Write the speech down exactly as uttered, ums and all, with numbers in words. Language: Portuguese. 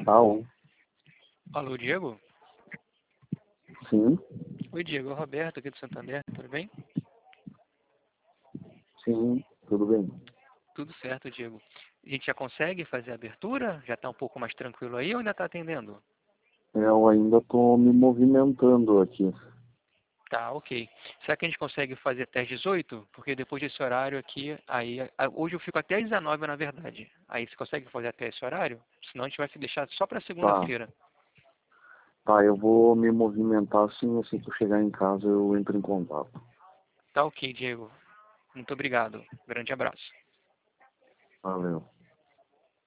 Alô? Alô, Diego? Sim, Oi, Diego. É o Roberto aqui do Santander. Tudo bem? sim, tudo bem. Tudo certo, Diego. A gente já consegue fazer a abertura? Já está um pouco mais tranquilo aí ou ainda está atendendo? Eu ainda estou me movimentando aqui. Tá, ok. Será que a gente consegue fazer até às dezoito? Porque depois desse horário aqui, aí, a- hoje eu fico até às dezenove, na verdade. Aí você consegue fazer até esse horário? Senão a gente vai se deixar só para Tá, segunda-feira. tá, eu vou me movimentar assim, assim que eu chegar em casa eu entro em contato. Tá ok, Diego. Muito obrigado. Grande abraço. Valeu.